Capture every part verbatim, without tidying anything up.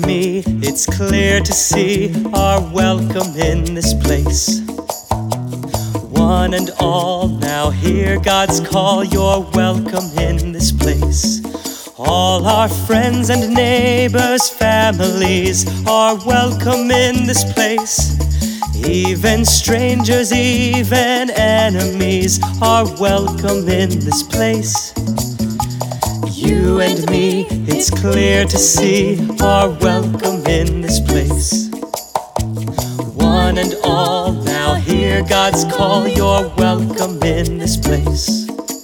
me, it's clear to see our welcome in this place. One and all, now hear God's call, you're welcome in this place. All our friends and neighbors, families are welcome in this place. Even strangers, even enemies are welcome in this place. You and me, it's clear to see, are welcome in this place. One and all, now hear God's call, you're welcome in this place.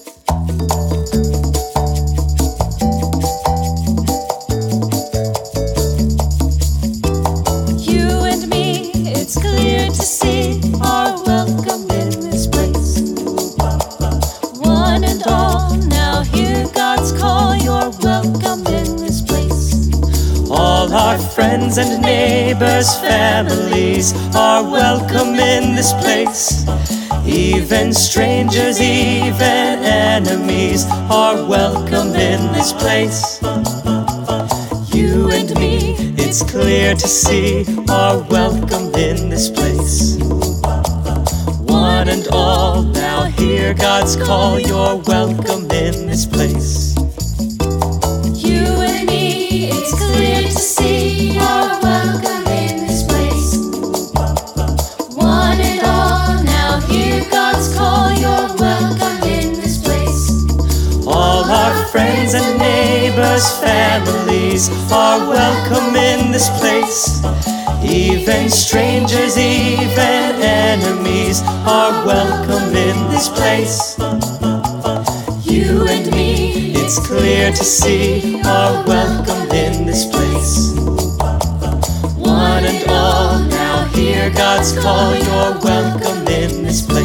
You and me, it's clear to see, are welcome in this place. One and all, now hear God's call, you're welcome in this place. All our friends and neighbors, families are welcome in this place. Even strangers, even enemies are welcome in this place. You and me, it's clear to see, are welcome in this place. One and all, now hear God's call, you're welcome in this place. You and me, it's clear to see, are welcome in this place. One and all, now hear God's call, you're welcome in this place. All our friends and neighbors, families are welcome in this place. Even strangers, even enemies are welcome in this place. You and me, it's clear to see, are welcome in this place. One and all, now hear God's call, you're welcome in this place.